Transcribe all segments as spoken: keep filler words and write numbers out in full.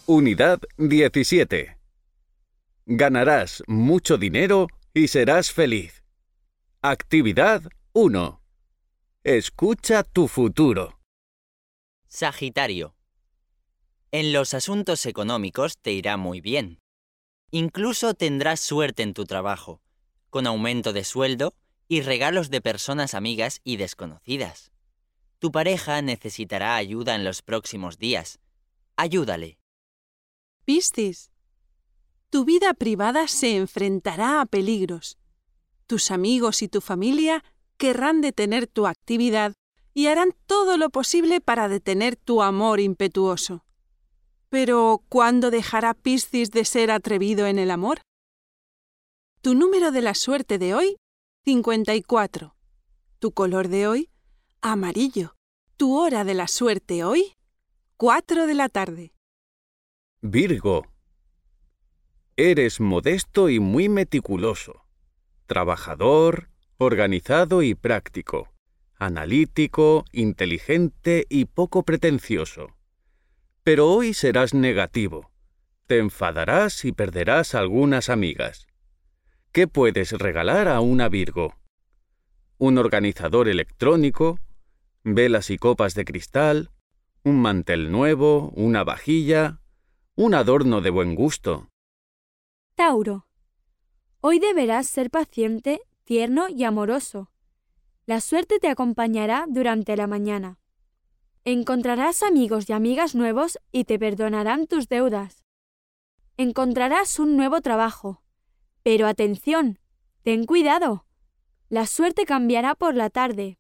Unidad diecisiete. Ganarás mucho dinero y serás feliz. Actividad uno. Escucha tu futuro. Sagitario. En los asuntos económicos te irá muy bien. Incluso tendrás suerte en tu trabajo, con aumento de sueldo y regalos de personas amigas y desconocidas. Tu pareja necesitará ayuda en los próximos días. Ayúdale. Piscis. Tu vida privada se enfrentará a peligros. Tus amigos y tu familia querrán detener tu actividad y harán todo lo posible para detener tu amor impetuoso. Pero, ¿cuándo dejará Piscis de ser atrevido en el amor? Tu número de la suerte de hoy, cincuenta y cuatro. Tu color de hoy, amarillo. Tu hora de la suerte hoy, cuatro de la tarde. Virgo. Eres modesto y muy meticuloso. Trabajador, organizado y práctico. Analítico, inteligente y poco pretencioso. Pero hoy serás negativo. Te enfadarás y perderás algunas amigas. ¿Qué puedes regalar a una Virgo? Un organizador electrónico, velas y copas de cristal, un mantel nuevo, una vajilla, un adorno de buen gusto. Tauro. Hoy deberás ser paciente, tierno y amoroso. La suerte te acompañará durante la mañana. Encontrarás amigos y amigas nuevos y te perdonarán tus deudas. Encontrarás un nuevo trabajo. Pero atención, ten cuidado. La suerte cambiará por la tarde.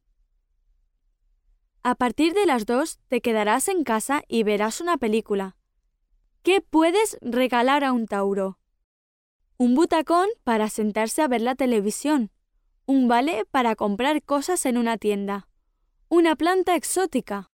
A partir de las dos te quedarás en casa y verás una película. ¿Qué puedes regalar a un Tauro? Un butacón para sentarse a ver la televisión. Un vale para comprar cosas en una tienda. Una planta exótica.